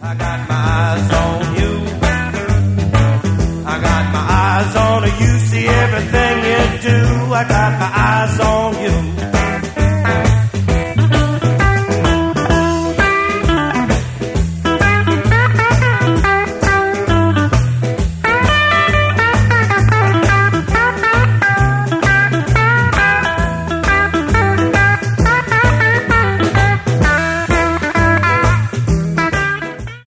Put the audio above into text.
I got my eyes on you. I got my eyes on you. See everything you do. I got my eyes